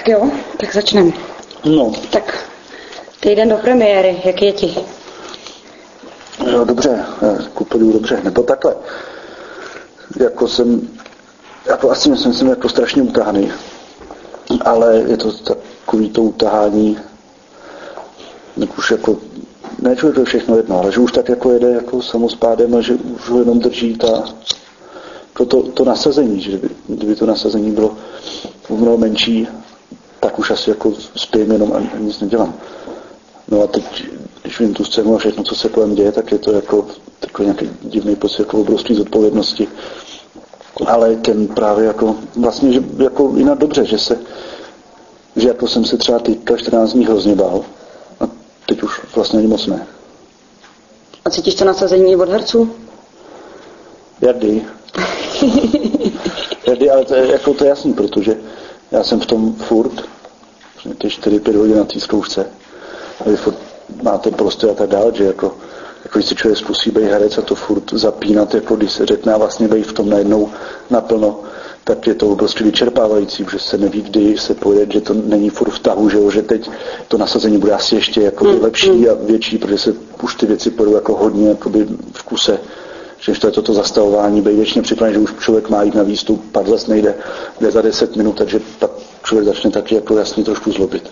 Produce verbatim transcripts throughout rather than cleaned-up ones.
jo, tak začneme. No. Tak týden do premiéry, jak je ti? Jo, dobře, kupuju dobře, nebo takhle. Jako jsem, jako asi myslím, jsem jako strašně utahaný, ale je to takový to utahání, tak už jako, ne, že to je všechno jedno, ale že už tak jako jede jako samospádem a že už ho jenom drží ta, to, to, to nasazení, že kdyby, kdyby to nasazení bylo mnoho menší, tak už asi jako spím jenom a nic nedělám. No a teď, když vím tu scénu a všechno, co se kolem děje, tak je to jako takový nějaký divný pocit, jako obrovský zodpovědnosti. Ale ten právě jako, vlastně, že jako jinak dobře, že se, že jako jsem se třeba teďka čtrnáct dní hrozně bál a teď už vlastně ani moc ne. A cítíš to nasazení od herců? Jardy. Jardy, ale to je, jako to je jasný, protože já jsem v tom furt, ty čtyři pět hodin na té zkoušce, a vy furt máte prostě a tak dál, že jako, jako když si člověk zkusí být herec a to furt zapínat, jako když se řekne a vlastně být v tom najednou naplno, tak je to prostě vyčerpávající, že se neví, kdy se pojede, že to není furt v tahu, že, jo, že teď to nasazení bude asi ještě jako mm, lepší mm. a větší, protože se už ty věci pojedou jako hodně jakoby v kuse. Že to je toto zastavování, být věčně připravený, že už člověk má jít na výstup, pak zase nejde, jde za deset minut, takže pak člověk začne taky jako jasně trošku zlobit.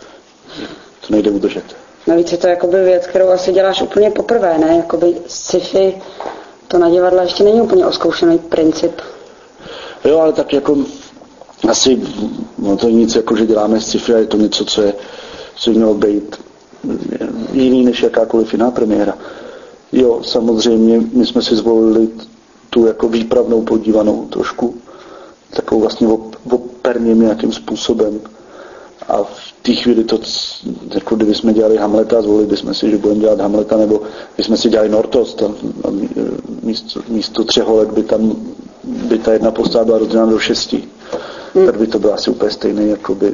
To nejde udržet. Navíc je to jakoby věc, kterou asi děláš úplně poprvé, ne? Jakoby sci-fi, to na divadle ještě není úplně oskoušený princip. Jo, ale tak jako asi, no to je nic jako, že děláme sci-fi a je to něco, co je, co by mělo být jiný než jakákoliv jiná premiéra. Jo, samozřejmě, my jsme si zvolili tu jako výpravnou podívanou trošku, takovou vlastně operním nějakým způsobem. A v té chvíli to, jako kdyby jsme dělali Hamleta, zvolili bychom si, že budeme dělat Hamleta, nebo bychom si dělali Nortos, a místo, místo třeho let by tam by ta jedna postava byla rozdělena do šesti. Hmm. Tak by to bylo asi úplně stejný, jakoby,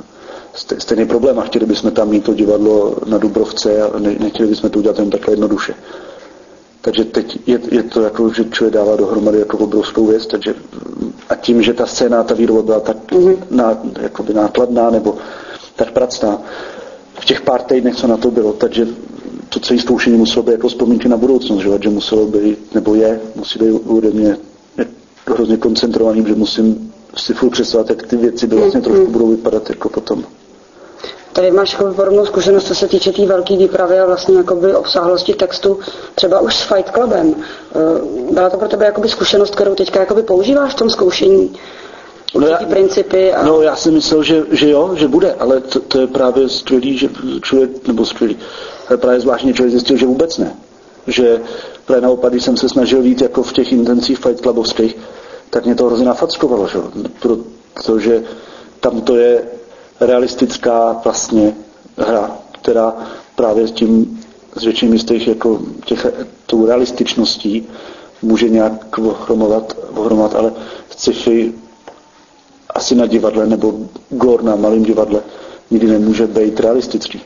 stejný problém a chtěli bychom tam mít to divadlo na Dubrovce a ne, nechtěli bychom to udělat jen takhle jednoduše. Takže teď je, je to jako, že člověk dává dohromady jako obrovskou věc, takže a tím, že ta scéna, ta výroba byla tak mm-hmm. ná, jakoby nákladná nebo tak pracná, v těch pár týdnech, co na to bylo, takže to celé zkoušení muselo být jako vzpomínky na budoucnost, že muselo být, nebo je, musí být ode mě hrozně koncentrovaný, že musím si furt představit, jak ty věci by vlastně mm-hmm. trošku budou vypadat jako potom. Tady máš jakoby podobnou zkušenost, co se týče té tý velké výpravy a vlastně jakoby obsáhlosti textu, třeba už s Fight Clubem. Byla to pro tebe jakoby zkušenost, kterou teďka jakoby používáš v tom zkoušení? No já, principy a... no já si myslel, že, že jo, že bude, ale to, to je právě skvělý, že člověk, nebo skvělý, ale právě zvláštně člověk zjistil, že vůbec ne. Že právě naopak, když jsem se snažil jít jako v těch intencích Fight Clubovských, tak mě to hrozně nafackovalo, že? Protože tam to je realistická vlastně hra, která právě s tím z většinou z těch jako těch, tou realističností může nějak ohromovat, ohromovat, ale sci-fi asi na divadle nebo gor na malém divadle nikdy nemůže být realistický.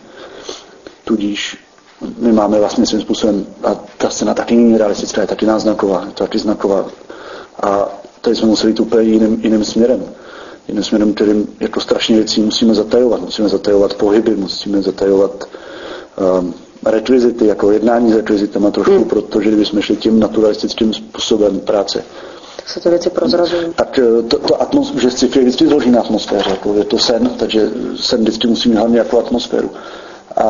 Tudíž my máme vlastně svým způsobem, a ta scéna taky není realistická, je taky náznaková, je taky znaková. A tady jsme museli jít úplně jiným, jiným směrem. Jiným směrem, kterým jako strašně věcí musíme zatajovat. Musíme zatajovat pohyby, musíme zatajovat um, rekvizity, jako jednání s rekvizitama trošku, hmm. protože kdybychom šli tím naturalistickým způsobem práce. Tak se to věci prozrazují. Tak to, to atmos, že sci-fi vždycky zloží na atmosféře, jako je to sen, takže sen vždycky musí mít hlavně jako atmosféru. A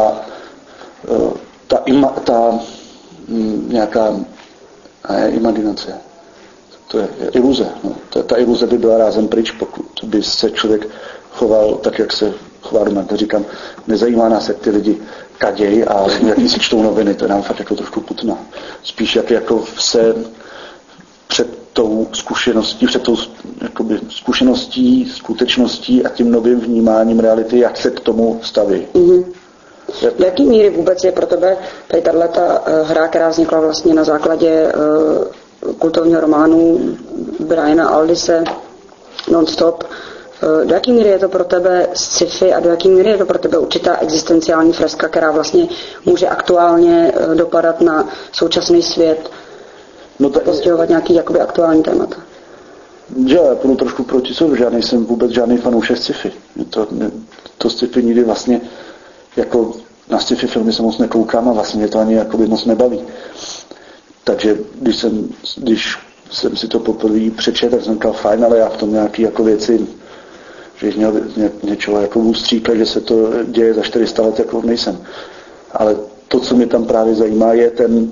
uh, ta, ima, ta m, nějaká ne, imaginace, to je iluze. No. Ta, ta iluze by byla rázem pryč, pokud by se člověk choval tak, jak se chová doma. To říkám, nezajímá nás, jak ty lidi kadějí a jaký si čtou noviny, to je nám fakt jako trošku putná. Spíš jak jako se před tou zkušeností, před tou jakoby, zkušeností, skutečností a tím novým vnímáním reality, jak se k tomu staví. Mm-hmm. V jaký míry vůbec je pro tebe tady tato hra, která vznikla vlastně na základě uh, kultovního románu Briana Aldise Non-Stop, uh, do jaký míry je to pro tebe sci-fi a do jaký míry je to pro tebe určitá existenciální freska, která vlastně může aktuálně uh, dopadat na současný svět, no to, postihovat nějaký jakoby aktuální témata? že já půjdu trošku proti sobě, já nejsem vůbec žádný fanoušek sci-fi. To, to sci-fi nikdy vlastně, jako na sci-fi filmy se moc nekoukám a vlastně mě to ani jakoby moc nebaví. Takže když jsem, když jsem si to poprvé přečetl, tak jsem říkal fajn, ale já v tom nějaký jako věci, že měl ně, něčeho jako ústříkle, že se to děje za čtyři sta let, jako nejsem. Ale to, co mě tam právě zajímá, je ten,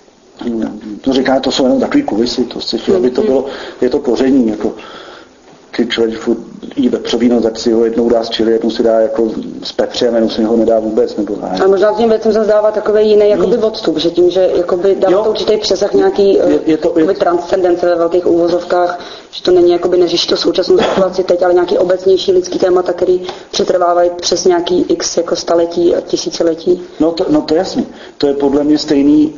to říká, to jsou jenom takový kulisy, to sci-fi, aby to bylo, je to koření, jako když člověk jí vepřovino, tak si ho jednou dá z čili, jednou si dá jako z pepře a jednou si ho nedá vůbec. Nebo ne. A možná tím věcem zase dává takový jiný jakoby odstup, že tím, že jakoby dává to určitý přesah nějaký je, je to, je... transcendence ve velkých úvozovkách, že to není jakoby neřeší to současnou situaci teď, ale nějaký obecnější lidský témata, který přetrvávají přes nějaký x jako staletí a tisíciletí. No to, no to jasný. To je podle mě stejný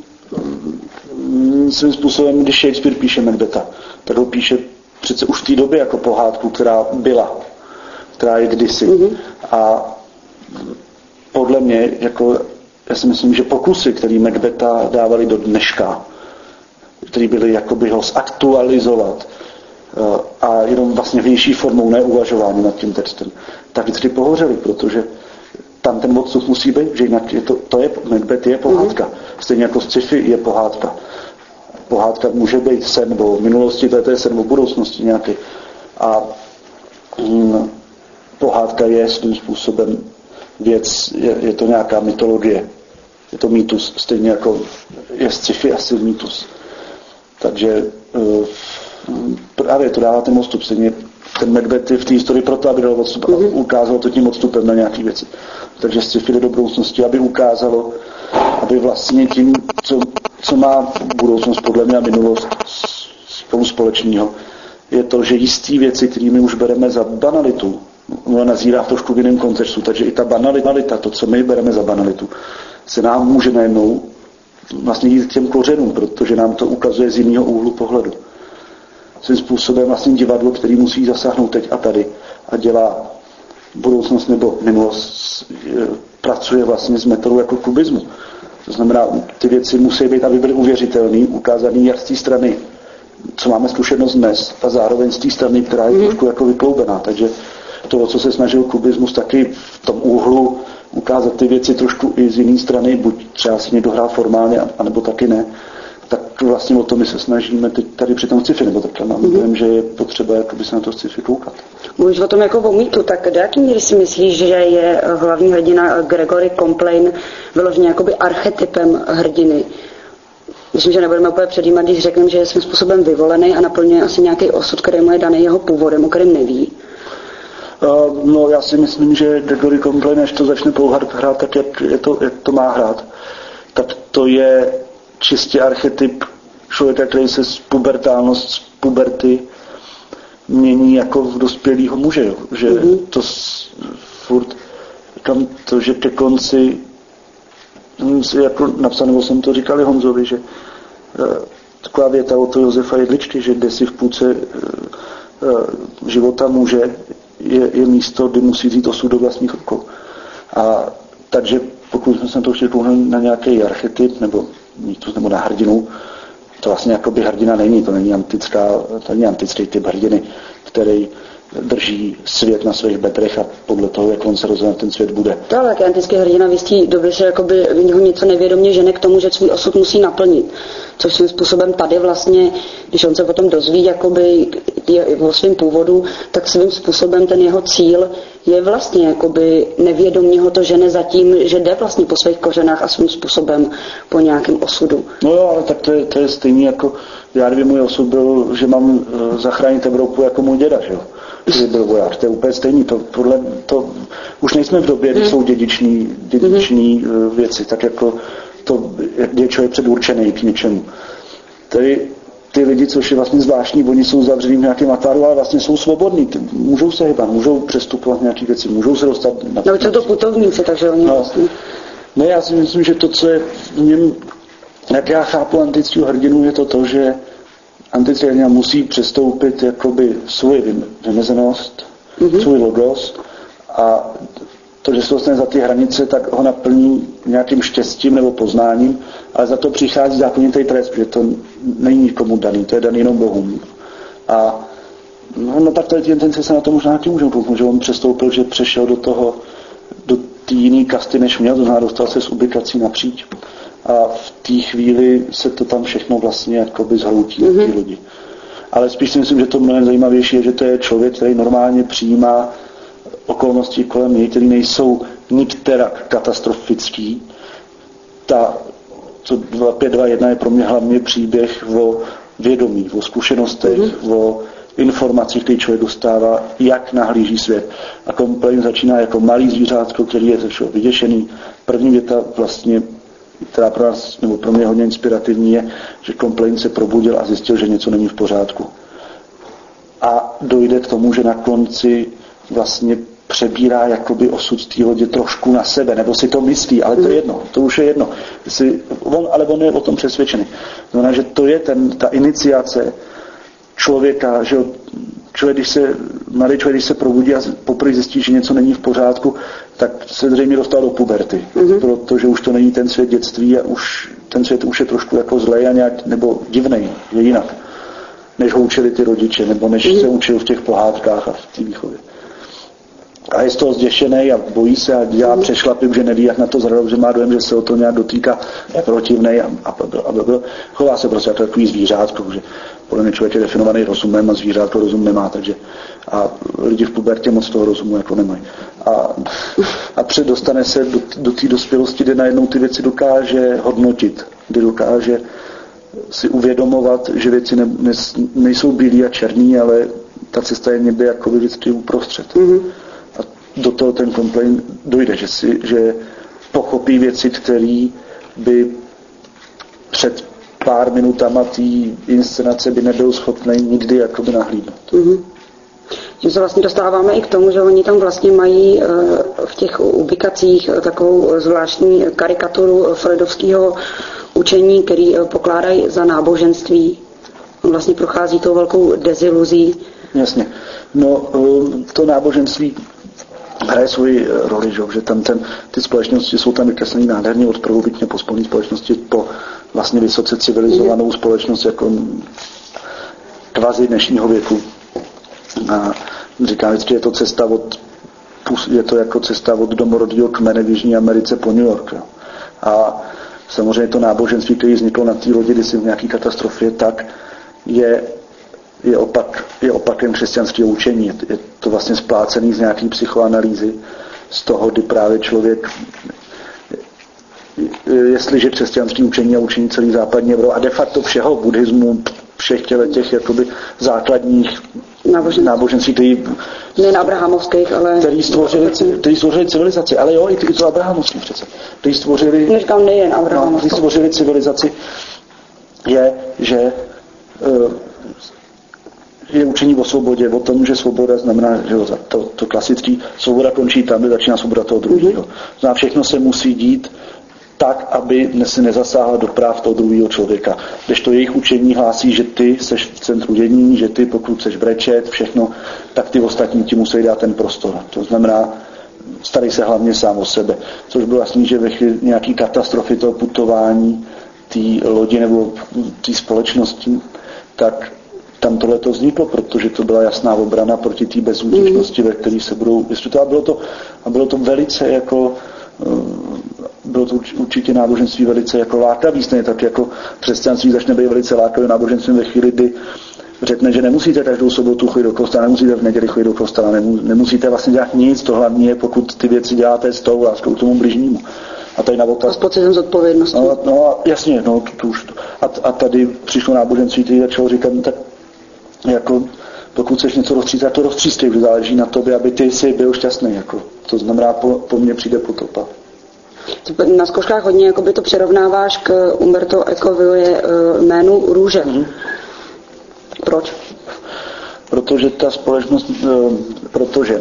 mm, svým způsobem, když Shakespeare píše Macbetha, tak ho píše přece už v té době jako pohádku, která byla, která je kdysi. Mm-hmm. A podle mě, jako, já si myslím, že pokusy, které Macbetha dávali do dneška, které byly jakoby ho zaktualizovat a jenom vlastně vnější formou neuvažování nad tím textem, tak vždycky pohořeli, protože tam ten odstup musí být, že jinak je to, to je, Macbeth je pohádka. Mm-hmm. Stejně jako sci-fi je pohádka. Pohádka může být sen o minulosti, to je sen o budoucnosti nějaký. A hm, pohádka je svým způsobem věc, je, je to nějaká mytologie. Je to mýtus, stejně jako je sci-fi asi mýtus. Takže uh, právě to dává ten odstup. Stejně ten Macbeth je v té historii proto, aby dal odstup a ukázalo to tím odstupem na nějaké věci. Takže sci-fi jde do budoucnosti, aby ukázalo, aby vlastně tím, co, co má budoucnost podle mě a minulost spolu společného, je to, že jistý věci, kterými už bereme za banalitu, ono nazírá v trošku v jiném kontextu, takže i ta banalita, to, co my bereme za banalitu, se nám může najednou vlastně jít k těm kořenům, protože nám to ukazuje z jiného úhlu pohledu. Svým způsobem vlastně divadlo, který musí zasáhnout teď a tady a dělá budoucnost nebo minulost, pracuje vlastně s metodou jako kubismu. To znamená, ty věci musí být, aby byly uvěřitelné, ukázané jak z té strany, co máme zkušenost dnes, a zároveň z té strany, která je mm. trošku jako vykloubená. Takže to, co se snažil kubismus, taky v tom úhlu ukázat ty věci trošku i z jiné strany, buď třeba si někdo hrál formálně, anebo taky ne, tak vlastně o to my se snažíme teď tady při tom sci-fi, nebo takhle mám mm-hmm. že je potřeba jakoby se na to sci-fi koukat. Mluvíš o tom jako o mýtu, tak do jaký míry si myslíš, že je hlavní hrdina Gregory Complain vyloženě jakoby archetypem hrdiny? Myslím, že nebudeme úplně předjímat, když řekneme, že je svým způsobem vyvolený a naplňuje asi nějaký osud, který mu je daný jeho původem, o kterém neví. Uh, no já si myslím, že Gregory Complain, až to začne pouhat hrát, tak jak, je to, jak to má hrát, tak to je čistě archetyp člověka, který se z pubertálnost, z puberty mění jako v dospělýho muže. Jo. Že mm-hmm. to s, furt, tam to, že ke konci, jako napsaného jsem to říkali Honzovi, že uh, taková věta od toho Josefa Jedličky, že kde si v půlce uh, uh, života muže je, je místo, kdy musí vzít osud do vlastních rukou. A takže pokud jsme se to chtěli pouhnout na nějaký archetyp, nebo mýtus, nebo na hrdinu, to vlastně jakoby hrdina není, to není antická, to není antický typ hrdiny, který drží svět na svých bedrech a podle toho, jak on se rozhodne, ten svět bude. To ale antický hrdina v jistý době se jakoby v něho něco nevědomě žene k tomu, že svůj osud musí naplnit. Což svým způsobem tady vlastně, když on se potom dozví jakoby je, o svém původu, tak svým způsobem ten jeho cíl je vlastně jakoby nevědomě ho to žene za tím, že jde vlastně po svých kořenách a svým způsobem po nějakém osudu. No jo, ale tak to je, to je stejný jako, já kdyby můj osud byl, že mám uh, zachránit Evropu jako můj děda, že jo? Kdyby byl vojář, to je úplně stejný. To, podle, to, už nejsme v době, kdy hmm. jsou dědiční, dědiční hmm. věci, tak jako to, jak je člověk předurčený k něčemu. Tady ty lidi, což je vlastně zvláštní, oni jsou zavřený v nějakém atáru, ale vlastně jsou svobodní. Ty můžou se hýbat, můžou přestupovat nějaké věci, můžou se dostat na... No, jsou to putovníci, takže oni no. vlastně... Ne, já si myslím, že to, co je v něm, jak já chápu antického hrdinu, je to to, že antický hrdina musí přestoupit jakoby svoji vymezenost, mm-hmm. svůj logos a to, že se dostane za ty hranice, tak ho naplní nějakým štěstím nebo poznáním, ale za to přichází zákonitý trest, protože to není nikomu daný, to je daný jenom Bohům. A No, no tak tady ten se na to možná taky můžeme kouknout, že on přestoupil, že přešel do toho, do té jiné kasty, než měl, to znamená, dostal se z ubikací napříč. A v té chvíli se to tam všechno vlastně jakoby zhroutí mm-hmm. ty lidi. Ale spíš si myslím, že to mnohem zajímavější je, že to je člověk, který normálně přijímá okolnosti kolem něj, které nejsou nikterak katastrofický. Ta, co dva pět dva jedna je pro mě hlavně příběh o vědomí, o zkušenostech, mm-hmm. o informacích, které člověk dostává, jak nahlíží svět. A Complain začíná jako malý zvířátko, který je ze všeho vyděšený. První věta vlastně, která pro nás, nebo pro mě hodně inspirativní, je, že Complain se probudil a zjistil, že něco není v pořádku. A dojde k tomu, že na konci vlastně přebírá jakoby osud té lodě trošku na sebe, nebo si to myslí, ale to je jedno, to už je jedno. Si, on, ale on je o tom přesvědčený. Znamená, že to je ten, ta iniciace člověka, že člověk, když se, mladý člověk, když se probudí a poprvé zjistí, že něco není v pořádku, tak se zřejmě dostal do puberty, mm-hmm. protože už to není ten svět dětství a už ten svět už je trošku jako zlej a nějak, nebo divnej, je jinak, než ho učili ty rodiče, nebo než mm-hmm. se učil v těch pohádkách a v té výchově. A je z toho zděšený a bojí se a dělá mm. přešlapy, že neví, jak na to zradit, že má dojem, že se o to nějak dotýká, je protivnej a, a, a, a chová se prostě jako takový zvířátko, že podle mě člověk je definovaný rozumem a zvířátko rozum nemá, takže a lidi v pubertě moc toho rozumu jako nemají. A, a předostane se do, do té dospělosti, kde najednou ty věci dokáže hodnotit, kde dokáže si uvědomovat, že věci ne, ne, nejsou bílý a černý, ale ta cesta je někde jakoby vždycky uprostřed. Mm-hmm. A do toho ten Complain dojde, že, si, že pochopí věci, které by před pár minutama té inscenace by nebyl schopný nikdy jakoby nahlídnout. Mm-hmm. Že se vlastně dostáváme i k tomu, že oni tam vlastně mají v těch ubikacích takovou zvláštní karikaturu freudovského učení, který pokládají za náboženství. On vlastně prochází tou velkou deziluzí. Jasně. No, to náboženství hraje svoji roli, že tam ten, ty společnosti jsou tam vykreslený nádherně od prvobytně pospolní společnosti po vlastně vysoce civilizovanou mm. společnost jako kvazi dnešního věku. A říkám vždycky, je to cesta od, je to jako cesta od domorodého kmene v Jižní Americe po New York. Jo. A samozřejmě to náboženství, které vzniklo na té lodi, když v nějaké katastrofě, tak je, je, opak, je opakem křesťanského učení. Je to vlastně splácený z nějaké psychoanalýzy, z toho, kdy právě člověk, jestliže křesťanské učení a učení celý západní Evropy a de facto všeho buddhismu, všech těch jakoby základních náboženství, náboženství který, nejen abrahamovských, ale který stvořili, který stvořili civilizaci, ale jo, i ty to abrahamovský přece. Který stvořili, neříkám nejen abrahamovský. No, stvořili civilizaci, je, že uh, je učení o svobodě, o tom, že svoboda znamená, že to, to klasický, svoboda končí tam, kde začíná svoboda toho druhého. Mm-hmm. Znamená, všechno se musí dít tak, aby se nezasáhla do práv toho druhého člověka. Když to jejich učení hlásí, že ty seš v centru dění, že ty, pokud seš brečet, všechno, tak ty ostatní ti musí dát ten prostor. To znamená, starej se hlavně sám o sebe. Což bylo vlastně, že ve chvíli nějaký katastrofy toho putování té lodi nebo té společnosti, tak tam tohle to vzniklo, protože to byla jasná obrana proti té bezútěšnosti, mm. ve které se budou vystupovat. A bylo to, a bylo to velice jako bylo to určitě náboženství velice jako lákavý, stejně tak jako křesťanství začne být velice lákavý náboženstvím ve chvíli, kdy řekne, že nemusíte každou sobotu chodit do kostela, nemusíte v neděli chodit do kostela, nemusíte vlastně dělat nic, to hlavně je, pokud ty věci děláte s tou láskou k tomu bližnímu. A tady na otázku. A s pocitem zodpovědnosti. No, no jasně, no, to, to už to. A, a tady přišlo náboženství, který začalo říkat, no, tak jako pokud chceš něco rozstříct, tak to rozstřízkej, že záleží na tobě, aby ty si byl šťastný. Jako. To znamená, po, po mně přijde potopa. Na zkouškách hodně jakoby to přirovnáváš k Umberto Ecovillovi jménu Růže. Mm-hmm. Proč? Protože ta společnost, protože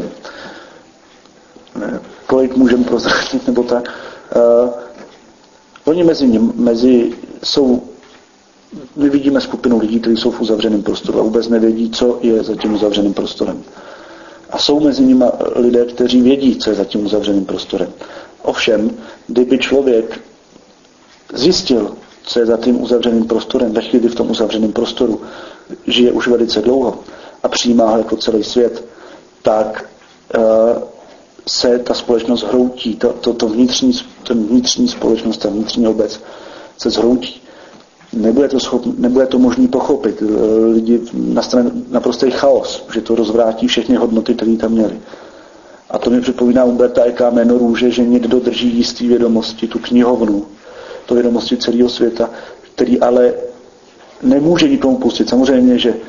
kolik můžeme prozradit, nebo tak, uh, oni mezi ním, mezi jsou, my vidíme skupinu lidí, kteří jsou v uzavřeném prostoru a vůbec nevědí, co je za tím uzavřeným prostorem. A jsou mezi nimi lidé, kteří vědí, co je za tím uzavřeným prostorem. Ovšem, kdyby člověk zjistil, co je za tím uzavřeným prostorem, ve chvíli v tom uzavřeném prostoru žije už velice dlouho a přijímá ho jako celý svět, tak uh, se ta společnost hroutí, to, to, to vnitřní, ten vnitřní společnost, ta vnitřní obec se zhroutí. Nebude to, schop, nebude to možný pochopit. Lidi nastane naprostý chaos, že to rozvrátí všechny hodnoty, které tam měli. A to mi připomíná Umberta Ecka Jméno růže, že někdo drží jistý vědomosti, tu knihovnu, to vědomosti celého světa, který ale nemůže nikomu pustit. Samozřejmě, že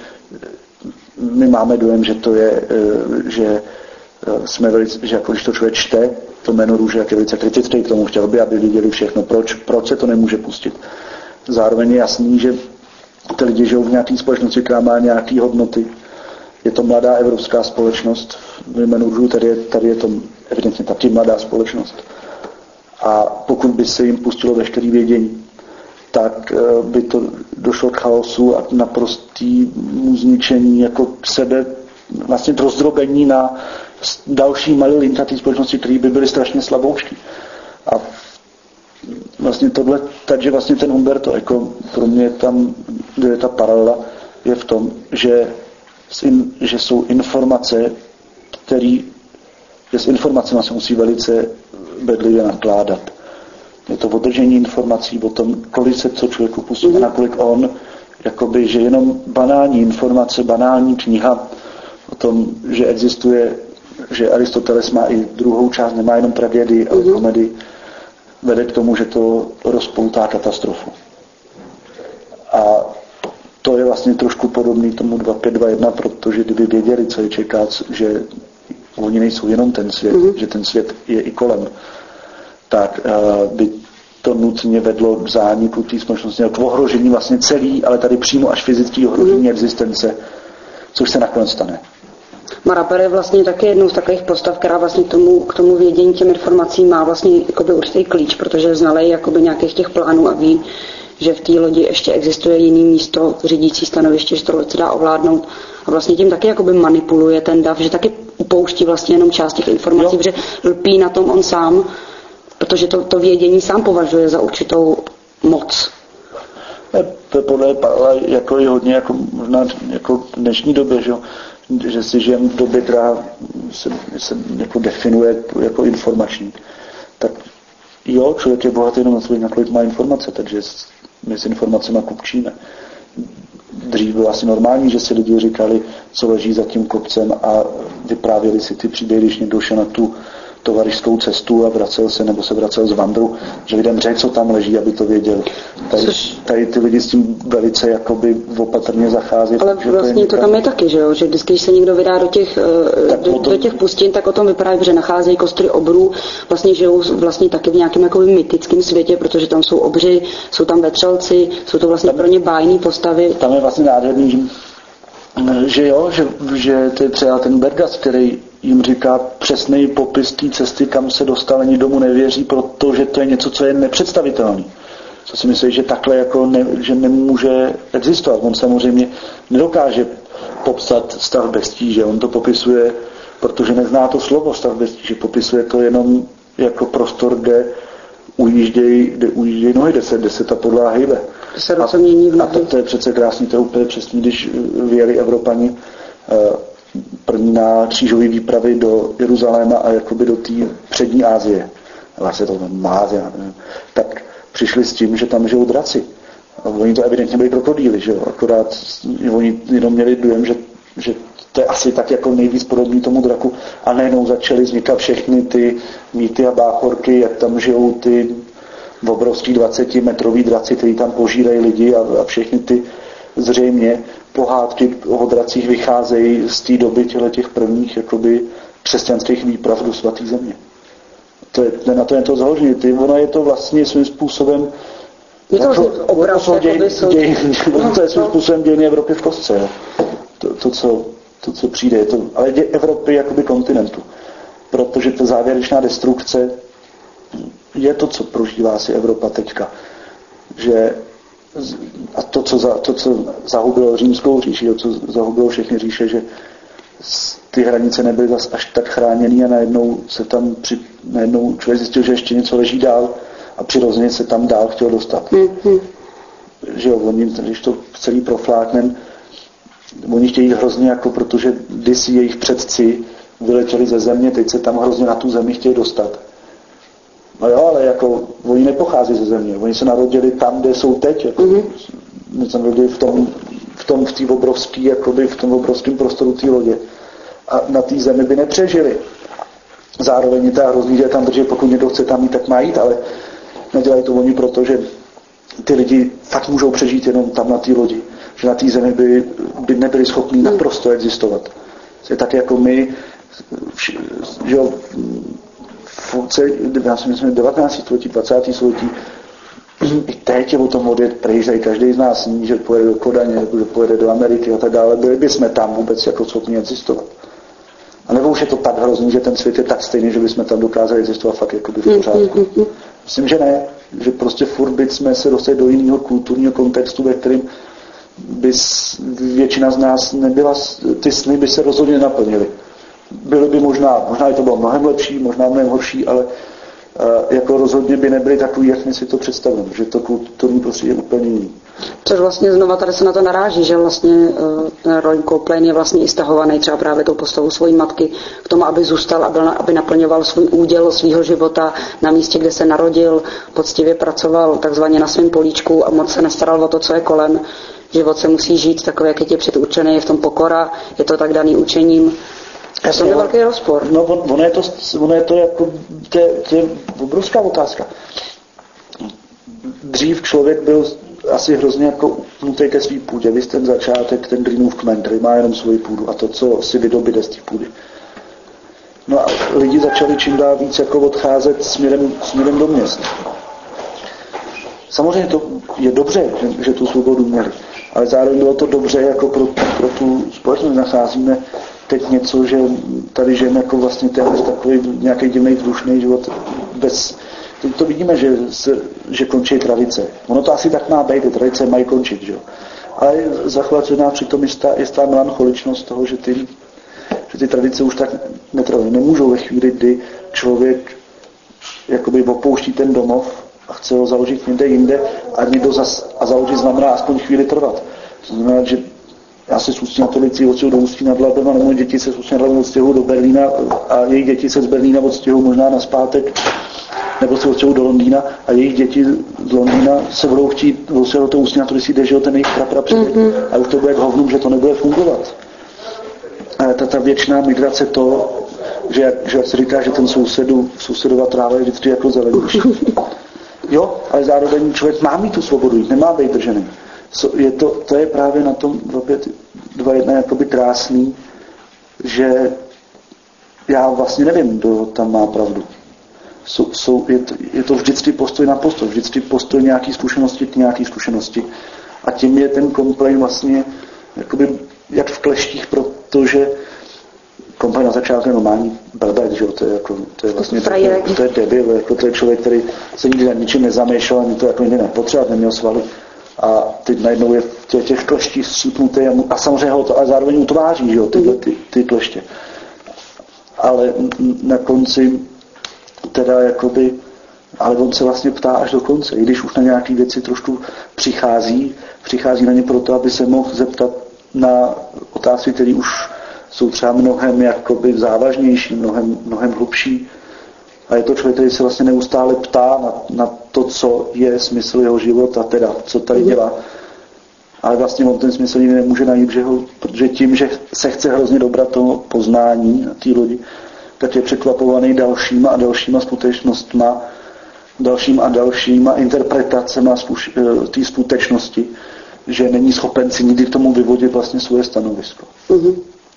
my máme dojem, že to je, že jsme velice, že jako když to člověk čte, to Jméno růže, jak je velice kritický k tomu, chtěl by, aby viděli všechno. Proč, proč se to nemůže pustit? Zároveň je jasný, že ty lidi žijou v nějaké společnosti, která má nějaké hodnoty. Je to mladá evropská společnost. V Jménu růžů tady je, tady je to evidentně taky mladá společnost. A pokud by se jim pustilo veškeré vědění, tak by to došlo k chaosu a naprostému zničení jako sebe, vlastně rozdrobení na další malé linkatý společnosti, které by byly strašně slaboučky. A vlastně tohle, takže vlastně ten Umberto Eco, pro mě tam, kde je ta paralela, je v tom, že, že jsou informace, který, že s informacemi se musí velice bedlivě nakládat. Je to održení informací o tom, kolik se co člověku pustí, mm. nakolik on, jakoby, že jenom banální informace, banální kniha o tom, že existuje, že Aristoteles má i druhou část, nemá jenom tragédii, ale mm. komedii, vede k tomu, že to rozpoutá katastrofu. A to je vlastně trošku podobný tomu dva pět dva jedna, protože kdyby věděli, co je čeká, že oni nejsou jenom ten svět, mm. že ten svět je i kolem, tak uh, by to nutně vedlo k zániku té společnosti, k ohrožení vlastně celý, ale tady přímo až fyzické ohrožení mm. existence, což se nakonec stane. Maraper je vlastně taky jednou z takových postav, která vlastně k tomu, k tomu vědění těm informacím má vlastně jakoby určitý klíč, protože znalej jakoby nějakých těch plánů a ví, že v té lodi ještě existuje jiný místo, řídící stanoviště, že to se dá ovládnout. A vlastně tím taky jakoby manipuluje ten dav, že taky upouští vlastně jenom část těch informací, jo. Protože lpí na tom on sám, protože to, to vědění sám považuje za určitou moc. To je podle Pavla jako i hodně jako možná jako v dnešní době, že, že si žijeme v době, která se, se jako definuje jako informační. Tak jo, člověk je bohatý jenom na to, nakolik má informace, takže my s informacemi kupčíme. Dřív bylo asi normální, že si lidi říkali, co leží za tím kopcem a vyprávěli si ty příběhy, když někdo šel na tu tovarišskou cestu a vracel se, nebo se vracel z vandru, že lidem řekl, co tam leží, aby to věděl. Tady, tady ty lidi s tím velice jakoby opatrně zachází. Ale vlastně to, to tam je taky, že jo? Že když se někdo vydá do těch, do, tom, do těch pustin, tak o tom vypráví, že nacházejí kostry obrů, vlastně žijou vlastně taky v nějakém jakoby mytickém světě, protože tam jsou obři, jsou tam vetřelci, jsou to vlastně tam, pro ně bájné postavy. Tam je vlastně nádherný, že jo, že, že to je třeba ten Bergas, který jim říká přesný popis té cesty, kam se dostal, ani domů nevěří, protože to je něco, co je nepředstavitelné. Co si myslí, že takhle jako ne, že nemůže existovat. On samozřejmě nedokáže popsat stav bez tíže. On to popisuje, protože nezná to slovo stav bez tíže. Popisuje to jenom jako prostor, kde ujíždějí, kde ujíždějí nohy, kde se, kde se ta podlaha hýbe. A, a to, to je přece krásný, to je úplně přesný, když vyjeli Evropani první na křížové výpravy do Jeruzaléma a jakoby do té přední Asie. Vlastně to má Asie, tak přišli s tím, že tam žijou draci. A oni to evidentně byli krokodýly, že jo? Akorát oni jenom měli dojem, že, že to je asi tak jako nejvíc podobný tomu draku a najednou začaly vznikat všechny ty mýty a báchorky, jak tam žijou ty obrovský dvacetimetrový draci, který tam požírají lidi a, a všechny ty zřejmě pohádky o dracích vycházejí z té doby těch prvních jakoby křesťanských výprav do svaté země. To je, na to je to založené. Ono je to vlastně svým způsobem je to obraz, to, děj, děj, to je svým způsobem dějiny Evropy v kostce. To, to, co, to, co přijde. Je to, ale děj Evropy jakoby kontinentu. Protože ta závěrečná destrukce je to, co prožívá si Evropa teďka. Že a to, co, za, to, co zahubilo římskou říši, co zahubilo všechny říše, že ty hranice nebyly zas až tak chráněný a najednou se tam při, najednou člověk zjistil, že ještě něco leží dál a přirozeně se tam dál chtěl dostat. Mm-hmm. Že jo, oni, když to celý profláknem, oni chtějí hrozně, jako protože kdysi jejich předci vyletěli ze země, teď se tam hrozně na tu zemi chtějí dostat. No jo, ale jako oni nepochází ze země, oni se narodili tam, kde jsou teď, jako, mm-hmm. se narodili v tom, v tom, v té obrovský, jakoby v tom obrovském prostoru té lodě. A na té zemi by nepřežili. Zároveň je to hrozný, že tam drží, pokud někdo chce tam jít, tak má jít, ale nedělají to oni, protože ty lidi fakt můžou přežít jenom tam na té lodi. Že na té zemi by, by nebyli schopni naprosto existovat. Je tak jako my, že jo, já si myslím, devatenáctého století, dvacátého století, i teď je o tom odjet pryč, tady každý z nás ní, že pojede do Kodaně, že pojede do Ameriky a tak dále, byli bychom tam vůbec jako schopni existovat. A nebo už je to tak hrozný, že ten svět je tak stejný, že bychom tam dokázali existovat fakt jakoby v pořádku. Myslím, že ne, že prostě furt bychom se dostali do jiného kulturního kontextu, ve kterém by většina z nás nebyla, ty sny by se rozhodně nenaplnily. Byly by možná, možná by to bylo mnohem lepší, možná mnohem horší, ale uh, jako rozhodně by nebyly takový, jak my si to představujeme, že to kulturní prostředí je úplně jiný. Což vlastně znova tady se na to naráží, že vlastně uh, ten Roy Copeland je vlastně i stahovaný třeba právě tou postavou svojí matky k tomu, aby zůstal, aby, aby naplňoval svůj úděl svého života na místě, kde se narodil, poctivě pracoval takzvaně na svém políčku a moc se nestaral o to, co je kolem. Život se musí žít takový, jak je tě předurčený, je v tom pokora, je to tak daný učením. To je velký rozpor. No, on, on, je to, on je to jako, to je, to je obrovská otázka. Dřív člověk byl asi hrozně jako upnutý ke svý půdě. Vy ten začátek, ten Greenův kmen, který má jenom svoji půdu a to, co si vydobíde z té půdy. No a lidi začali čím dál víc jako odcházet směrem, směrem do měst. Samozřejmě to je dobře, že, že tu svobodu měli, ale zároveň bylo to dobře jako pro, pro tu společnost. Nacházíme teď něco, že tady žijeme jako vlastně téměř takový nějaký divný vzdušný život bez... Teď to vidíme, že, se, že končí tradice. Ono to asi tak má být, ty tradice mají končit, že jo. Ale zachvacená přitom je ta melancholičnost toho, že ty, že ty tradice už tak netrvají. Nemůžou ve chvíli, kdy člověk jakoby opouští ten domov a chce ho založit někde jinde a někdo zas, a založit znamená aspoň chvíli trvat. To znamená, že já se z Ústí nad Orlicí odstěhuji do Ústí nad Labem a moje děti se z Ústí nad Labem odstěhují do Berlína a jejich děti se z Berlína odstěhují možná nazpátek nebo se odstěhují do Londýna a jejich děti z Londýna se budou chtít odstěhovat do Ústí nad Orlicí, kde žil ten jejich prapra předěk. Mm-hmm. A už to bude k hovnu, že to nebude fungovat. A ta, ta věčná migrace to, že jak, že jak se říká, že ten sousedu, sousedova tráva je vždycky jako zelenější. Jo, ale zároveň člověk má mít tu svobodu, nemá být držený. So, je to, to je právě na tom dva jedna jakoby krásný, že já vlastně nevím, kdo tam má pravdu. So, so, je, to, je to vždycky postoj na postoj, vždycky postoj nějaký zkušenosti k nějaký zkušenosti. A tím je ten komplain vlastně jakoby, jak v kleštích, protože komplain na začátku je normální blbec, že jo, to je jako, to je vlastně, to, to, to je debil, jako to je člověk, který se nikdy na ničím nezamýšlel, ani to jako nikdy nepotřeboval, neměl svaly. A teď najednou je v těch, těch kleštích střípnutý a, a samozřejmě ho to a zároveň utváří, že jo, tyhle ty, ty kleště. Ale na konci teda jakoby, ale on se vlastně ptá až do konce, i když už na nějaké věci trošku přichází, přichází na ně proto, aby se mohl zeptat na otázky, které už jsou třeba mnohem jakoby závažnější, mnohem, mnohem hlubší. A je to člověk, který se vlastně neustále ptá na, na to, co je smysl jeho života, teda co tady dělá. Ale vlastně on ten smysl nikdy nemůže najít, že ho, protože tím, že se chce hrozně dobrat toho poznání na té lodi, tak je překvapovaný dalšíma a dalšíma skutečnostma, dalšíma a dalšíma interpretacema té skutečnosti, že není schopen si nikdy k tomu vyvodit vlastně svoje stanovisko. Mm-hmm.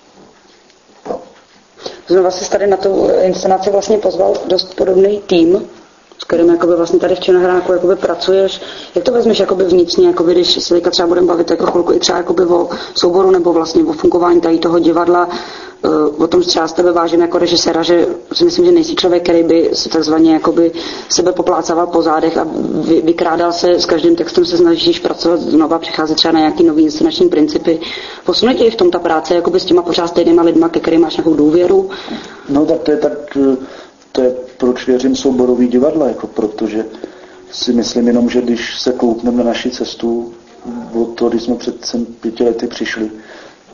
Znova si tady na tu inscenaci vlastně pozval dost podobný tým, s kterým jakoby vlastně tady v Černohráku jakoby pracuješ. Jak to vezmeš jakoby vnitřně, jakoby, když se teďka třeba budeme bavit jako chvilku i třeba jakoby o souboru nebo vlastně o fungování tady toho divadla, o tom třeba z tebe vážím jako režiséra, že si myslím, že nejsi člověk, který by se takzvaně jakoby sebe poplácával po zádech a vy, vykrádal se, s každým textem se snažíš pracovat znova, přicházet třeba na nějaký nový inscenační principy. Posune tě i v tom ta práce jakoby s těma pořád stejnýma lidma, ke kterým máš nějakou důvěru? No tak to je tak, to je proč věřím souborový divadla, jako protože si myslím jenom, že když se koukneme na naši cestu od toho, když jsme před sem pěti lety přišli,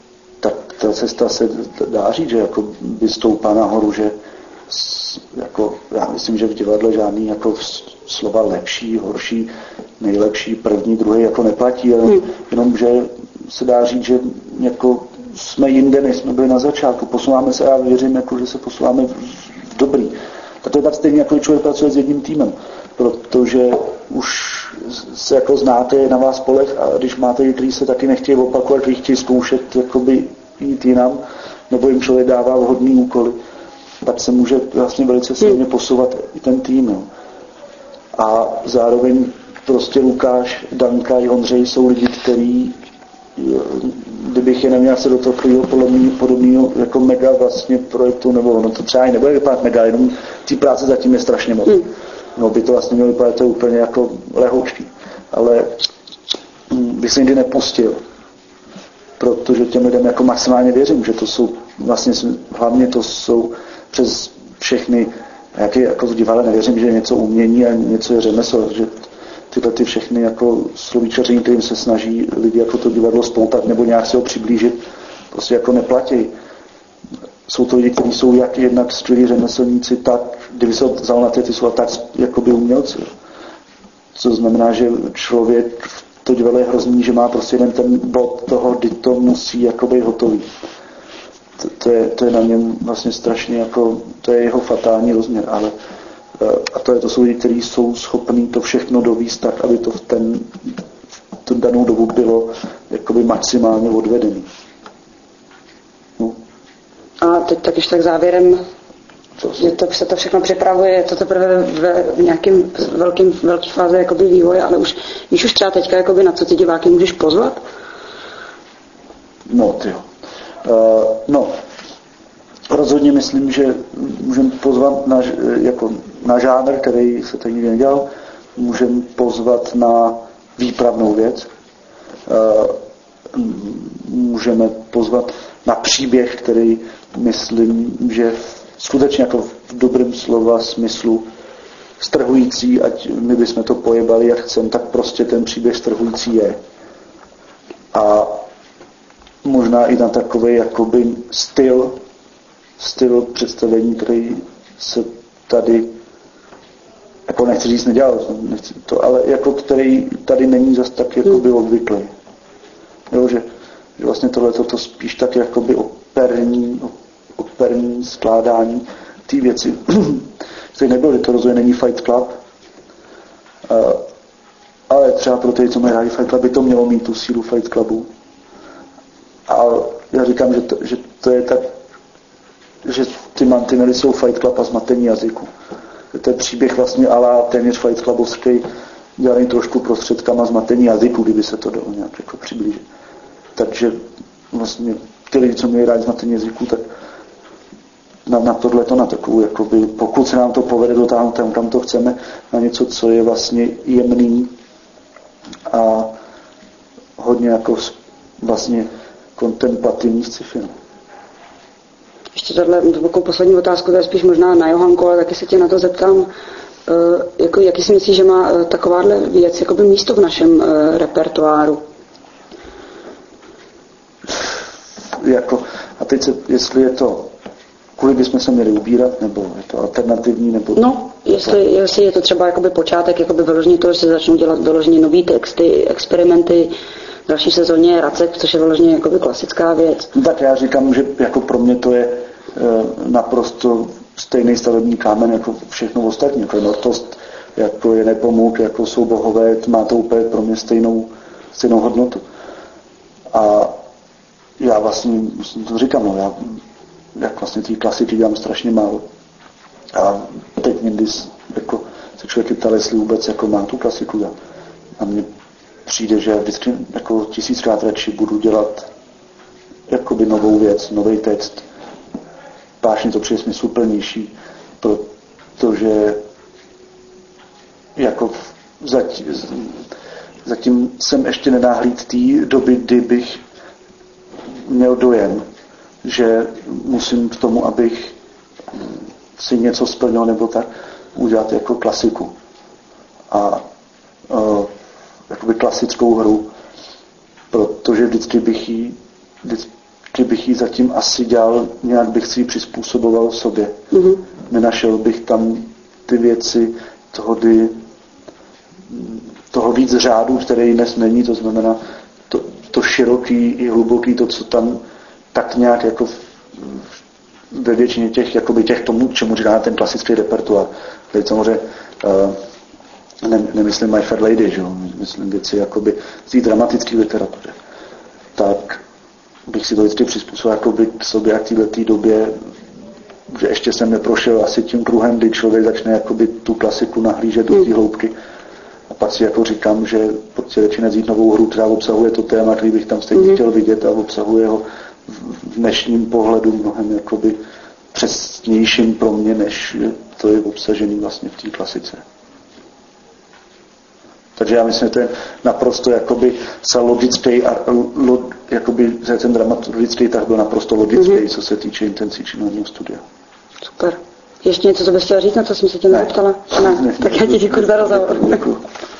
cesta se dá říct, že jako vystoupá nahoru, že jako, já myslím, že v divadle žádný jako slova lepší, horší, nejlepší, první, druhý jako neplatí, ale hmm. jenom, že se dá říct, že jako jsme jinde, než jsme byli na začátku. Posouváme se a já věřím, jako, že se posouváme v, v dobrý. A to je tak stejně, jako člověk pracuje s jedním týmem, protože už se jako znáte na vás polech a když máte lidi, kteří se taky nechtějí opakovat, kteří chtějí zkoušet jakoby jít jinam, nebo jim člověk dává vhodný úkoly, tak se může vlastně velice silně posouvat i ten tým. Jo. A zároveň prostě Lukáš, Danka i Ondřej jsou lidi, kteří, kdybych je neměl se do toho podobného jako mega vlastně projektu, nebo ono to třeba i nebude vypadat mega, jenom té práce zatím je strašně moc. Mm. No by to vlastně mělo vypadat to úplně jako lehoučký. Ale bych se nikdy nepustil, protože těm lidem jako maximálně věřím, že to jsou vlastně, hlavně to jsou přes všechny, jaký jako v divadle nevěřím, že je něco umění a něco je řemeslo, že tyhle ty všechny jako slovíčaření, kterým se snaží lidi jako to divadlo spoutat nebo nějak si ho přiblížit, prostě jako neplatí. Jsou to lidi, kteří jsou jak jednak skvělí řemeslníci, tak, kdyby se vzal na ty, ty jsou tak jakoby umělci. Co znamená, že člověk, to divadlo je hrozný, že má prostě jeden ten bod toho, kdy to musí jakoby hotový. To, to, je, to je na něm vlastně strašně jako, to je jeho fatální rozměr, ale a to je to jsou lidi, kteří jsou schopní to všechno dovíst tak, aby to v ten v tu danou dobu bylo jakoby maximálně odvedený. No. A teď tak ještě tak závěrem, že to, se to všechno připravuje, je to teprve v nějakým velkým, velký fáze jakoby vývoje, ale už, víš už třeba teďka, jakoby, na co ty diváky můžeš pozvat? No, tyjo. Uh, no, rozhodně myslím, že můžeme pozvat na, jako na žánr, který se tady nikdy nedělal, můžeme pozvat na výpravnou věc, uh, můžeme pozvat na příběh, který myslím, že skutečně jako v dobrém slova smyslu strhující, ať my bychom to pojebali, jak chcem, tak prostě ten příběh strhující je. A možná i na takový jakoby styl, styl představení, který se tady, jako nechci říct nedělal, nechci to, ale jako který tady není zas tak jakoby obvyklý. Jo, že, že vlastně tohle to spíš tak jakoby operní, operní skládání té věci. Tady nebylo, že to rozhodně není Fight Club, ale třeba pro ty, co mají rádi Fight Club, by to mělo mít tu sílu Fight Clubu. A já říkám, že to, že to je tak, že ty mantinely jsou Fight Club a zmatení jazyku. To je příběh vlastně ala téměř Fight Clubovský, dělaný trošku prostředkama zmatení jazyku, kdyby se to dalo nějak jako přiblížit. Takže vlastně ty lidi, co měli rádi zmatení jazyku, tak na, na tohleto, na takovou, jakoby, pokud se nám to povede dotáhnout tam, kam to chceme, na něco, co je vlastně jemný a hodně jako vlastně kontemplativní sci-fi. Ještě tahle takovou poslední otázku, to je spíš možná na Johanku, ale taky se tě na to zeptám. E, jako, jaký si myslíš, že má e, takováhle věc jakoby místo v našem e, repertoáru? Jako, a teď se, jestli je to, kvůli bychom se měli ubírat, nebo je to alternativní, nebo... No, jestli, jestli je to třeba jakoby počátek, jakoby vyloženě to, že se začnou dělat vyloženě nový texty, experimenty, v další sezóně je Racek, což je vyloženě jakoby klasická věc. No tak já říkám, že jako pro mě to je e, naprosto stejný stavební kámen jako všechno ostatní. Jako Nortost, jako je Nepomuk, jako jsou bohové, má to úplně pro mě stejnou, stejnou hodnotu. A já vlastně, to říkám, no, já jak vlastně ty klasiky dělám strašně málo. A teď někdy jako, se člověk ptal, jestli vůbec jako mám tu klasiku. Já. A mně přijde, že vždycky jako tisíckrát radši budu dělat jakoby novou věc, nový text. Pášně to přijde smysluplnější, protože jako zatím, zatím jsem ještě nenáhlíd té doby, kdy bych měl dojem, že musím k tomu, abych si něco splnil nebo tak, udělat jako klasiku. A uh, jakoby klasickou hru, protože vždycky bych ji, vždycky že bych ji zatím asi dělal, nějak bych si ji přizpůsoboval sobě. Mm-hmm. Nenašel bych tam ty věci toho, kdy, toho víc řádu, který dnes není, to znamená to, to široký i hluboký, to, co tam tak nějak jako v, ve většině těch, jakoby těch tomu, čemu říká ten klasický repertoár. Teď samozřejmě uh, ne, nemyslím My Fair Lady, že? Myslím věci jakoby z té dramatické literatury. Tak bych si to vždycky přizpůsobil jakoby k sobě a k této době, že ještě jsem neprošel asi tím kruhem, kdy člověk začne jakoby tu klasiku nahlížet do té hloubky. A pak si jako říkám, že prostě začíná vzít novou hru, která obsahuje to téma, který bych tam stejně chtěl vidět a obsahuje ho v dnešním pohledu mnohem jakoby přesnějším pro mě, než to je obsažený vlastně v té klasice. Takže já myslím, že to je naprosto jakoby logický a lo, jakoby, že ten dramaturgický tak byl naprosto logický, mm-hmm. co se týče intencí činného studia. Super. Ještě něco, co bys chtěla říct, na co jsem se tě neptala? Ne. ne. Tak já ti děkuji za rozhovor.